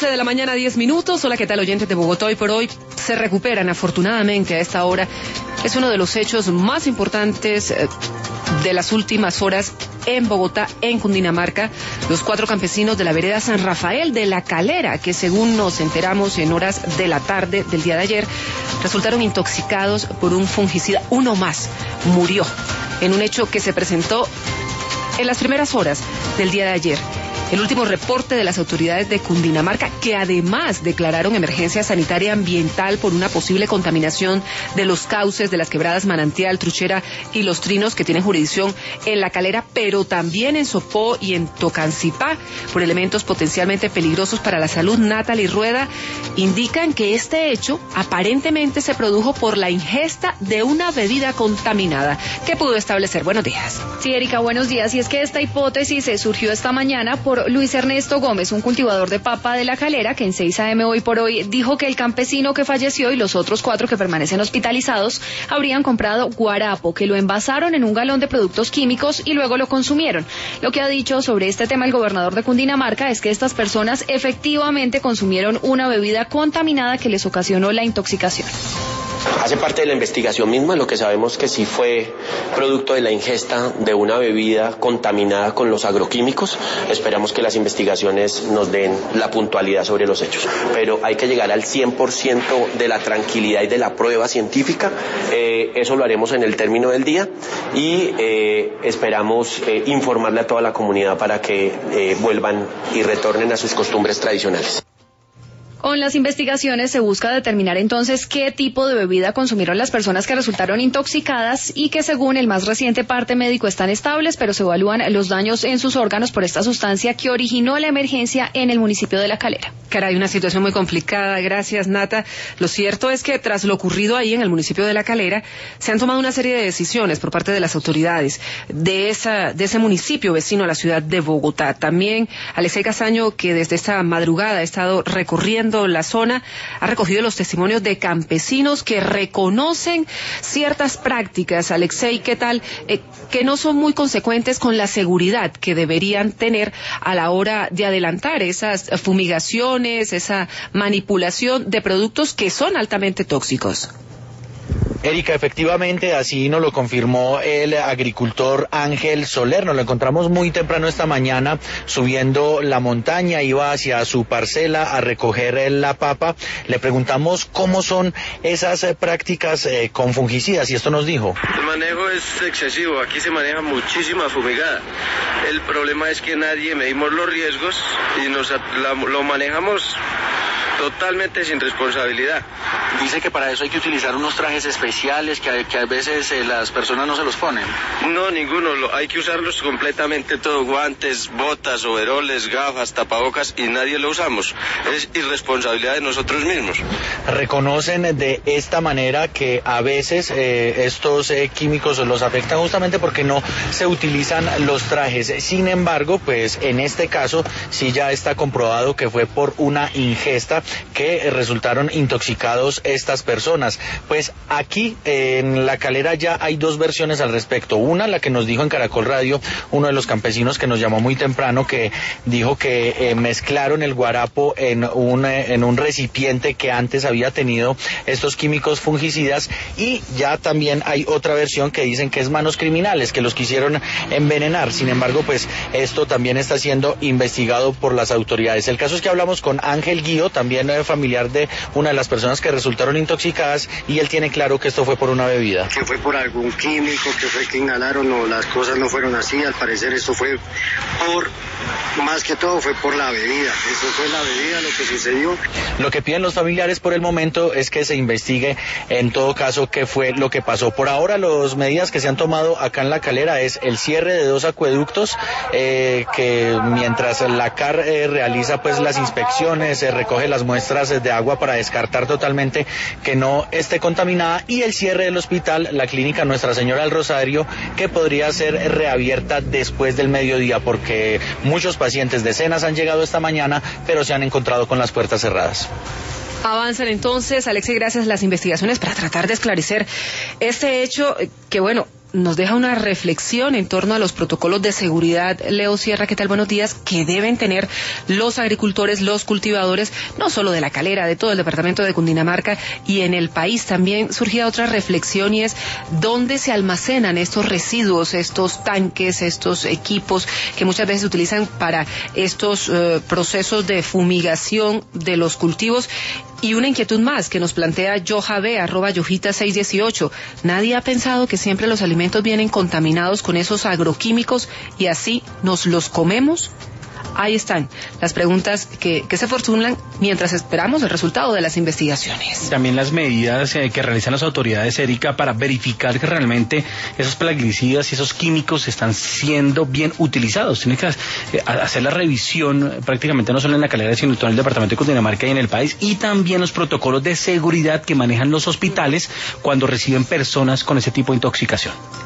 11 de la mañana, 10 minutos. Hola, ¿qué tal, oyentes de Bogotá? Hoy por hoy se recuperan afortunadamente a esta hora. Es uno de los hechos más importantes de las últimas horas en Bogotá, en Cundinamarca. Los 4 campesinos de la vereda San Rafael de La Calera, que según nos enteramos en horas de la tarde del día de ayer, resultaron intoxicados por un fungicida. Uno más murió en un hecho que se presentó en las primeras horas del día de ayer. El último reporte de las autoridades de Cundinamarca, que además declararon emergencia sanitaria ambiental por una posible contaminación de los cauces de las quebradas Manantial, Truchera y Los Trinos, que tienen jurisdicción en La Calera, pero también en Sopó y en Tocancipá, por elementos potencialmente peligrosos para la salud. Natalie Rueda, indican que este hecho aparentemente se produjo por la ingesta de una bebida contaminada. ¿Qué pudo establecer? Buenos días. Sí, Erika, buenos días. Y es que esta hipótesis surgió esta mañana por Luis Ernesto Gómez, un cultivador de papa de La Calera, que en 6 AM hoy por hoy dijo que el campesino que falleció y los otros 4 que permanecen hospitalizados habrían comprado guarapo, que lo envasaron en un galón de productos químicos y luego lo consumieron. Lo que ha dicho sobre este tema el gobernador de Cundinamarca es que estas personas efectivamente consumieron una bebida contaminada que les ocasionó la intoxicación. Hace parte de la investigación misma, lo que sabemos que sí fue producto de la ingesta de una bebida contaminada con los agroquímicos. Esperamos que las investigaciones nos den la puntualidad sobre los hechos, pero hay que llegar al 100% de la tranquilidad y de la prueba científica. Eso lo haremos en el término del día y esperamos informarle a toda la comunidad para que vuelvan y retornen a sus costumbres tradicionales. Con las investigaciones se busca determinar entonces qué tipo de bebida consumieron las personas que resultaron intoxicadas y que según el más reciente parte médico están estables, pero se evalúan los daños en sus órganos por esta sustancia que originó la emergencia en el municipio de La Calera. Caray, una situación muy complicada. Gracias, Nata. Lo cierto es que tras lo ocurrido ahí en el municipio de La Calera, se han tomado una serie de decisiones por parte de las autoridades de ese municipio vecino a la ciudad de Bogotá. También Alexei Castaño, que desde esta madrugada ha estado recorriendo la zona, ha recogido los testimonios de campesinos que reconocen ciertas prácticas, Alexei, ¿qué tal? Que no son muy consecuentes con la seguridad que deberían tener a la hora de adelantar esas fumigaciones, esa manipulación de productos que son altamente tóxicos. Erika, efectivamente, así nos lo confirmó el agricultor Ángel Soler. Nos lo encontramos muy temprano esta mañana subiendo la montaña, iba hacia su parcela a recoger la papa. Le preguntamos cómo son esas prácticas con fungicidas y esto nos dijo. El manejo es excesivo, aquí se maneja muchísima fumigada. El problema es que nadie medimos los riesgos y lo manejamos totalmente sin responsabilidad. Dice que para eso hay que utilizar unos trajes especiales que a veces las personas no se los ponen. No, ninguno, hay que usarlos completamente todo, guantes, botas, overoles, gafas, tapabocas y nadie lo usamos. Es irresponsabilidad de nosotros mismos. Reconocen de esta manera que a veces estos químicos los afectan justamente porque no se utilizan los trajes. Sin embargo, pues en este caso sí ya está comprobado que fue por una ingesta que resultaron intoxicados estas personas. Pues aquí en La Calera ya hay 2 versiones al respecto. Una, la que nos dijo en Caracol Radio uno de los campesinos que nos llamó muy temprano, que dijo que mezclaron el guarapo en un recipiente que antes había tenido estos químicos fungicidas, y ya también hay otra versión que dicen que es manos criminales, que los quisieron envenenar. Sin embargo, pues esto también está siendo investigado por las autoridades. El caso es que hablamos con Ángel Guío, también familiar de una de las personas que resultaron intoxicadas, y él tiene claro que esto fue por una bebida. Que fue por algún químico, que fue que inhalaron, o las cosas no fueron así. Al parecer esto fue más que todo fue por la bebida. Eso fue la bebida lo que sucedió. Lo que piden los familiares por el momento es que se investigue en todo caso qué fue lo que pasó. Por ahora las medidas que se han tomado acá en La Calera es el cierre de 2 acueductos, que mientras la CAR realiza pues las inspecciones, recoge las muestras de agua para descartar totalmente que no esté contaminada, y el cierre del hospital, la clínica Nuestra Señora del Rosario, que podría ser reabierta después del mediodía, porque muchos pacientes, decenas, han llegado esta mañana, pero se han encontrado con las puertas cerradas. Avanzan entonces, Alexei, gracias, las investigaciones para tratar de esclarecer este hecho que, bueno, nos deja una reflexión en torno a los protocolos de seguridad. Leo Sierra, ¿qué tal? Buenos días. Que deben tener los agricultores, los cultivadores, no solo de La Calera, de todo el departamento de Cundinamarca y en el país. También surgía otra reflexión y es dónde se almacenan estos residuos, estos tanques, estos equipos que muchas veces se utilizan para estos procesos de fumigación de los cultivos. Y una inquietud más que nos plantea Yojabe, @Yojita618. Nadie ha pensado que siempre los alimentos vienen contaminados con esos agroquímicos y así nos los comemos. Ahí están las preguntas que se formulan mientras esperamos el resultado de las investigaciones. También las medidas que realizan las autoridades, Erika, para verificar que realmente esos plaguicidas y esos químicos están siendo bien utilizados. Tienen que hacer la revisión prácticamente no solo en La Calera, sino en todo el departamento de Cundinamarca y en el país, y también los protocolos de seguridad que manejan los hospitales cuando reciben personas con ese tipo de intoxicación.